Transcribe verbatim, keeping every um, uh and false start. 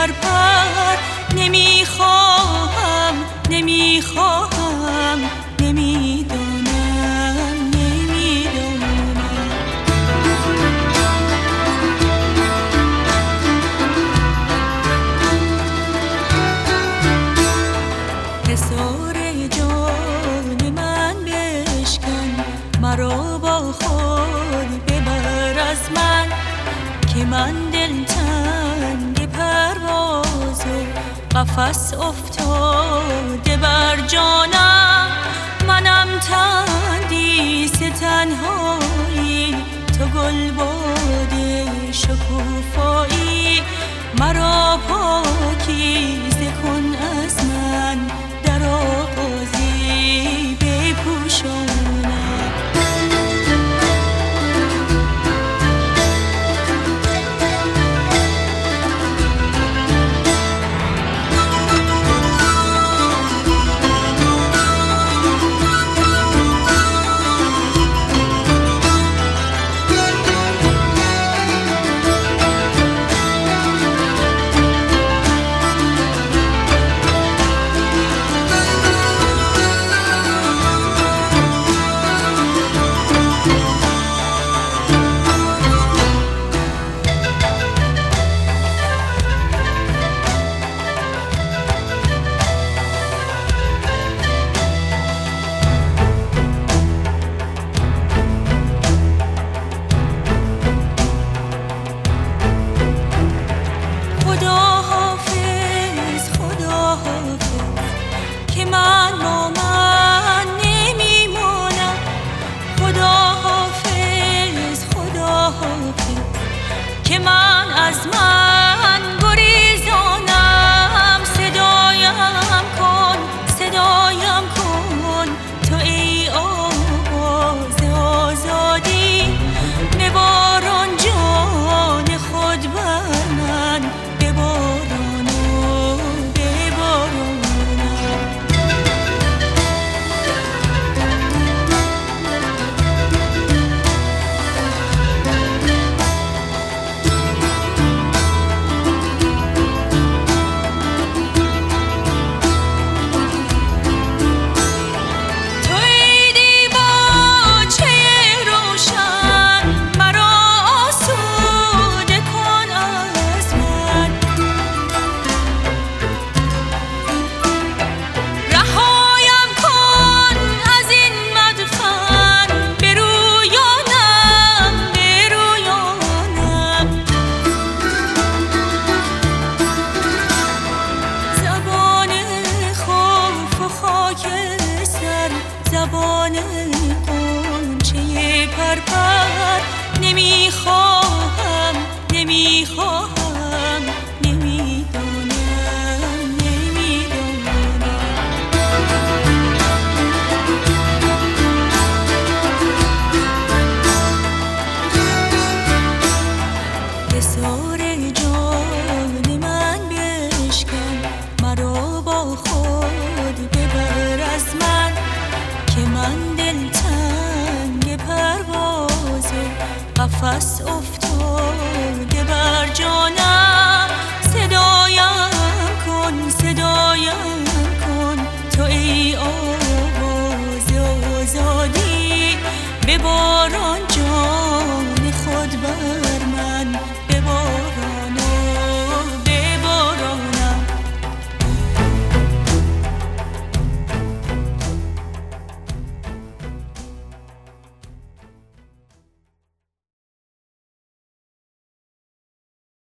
پر پر نمیخواهم نمیخواهم نمیدانم نمیدانم حصار جان من بشکن مرا با خود ببر از من که من دلتنگ پرواز و قفس افتاده بر جانم منم تندیس تنهایی تو گلباد شکوفایی مرا پاکیزه کن از من در آغازی بپوشانم که من از من گریزانم صدایم کن صدایم کن تو ای آواز آزادی بباران جان خود بر من بباران و ببارانم زبان غنچه پر پر نمیخواهم نمیخواهم نمیدانم نمیدانم حصار جان من بشکن مرا با خود ببر از من که من دلتنگ پرواز و قفس افتاده بر جانم صدایم کن صدایم کن تو ای آواز آزادی بباران جان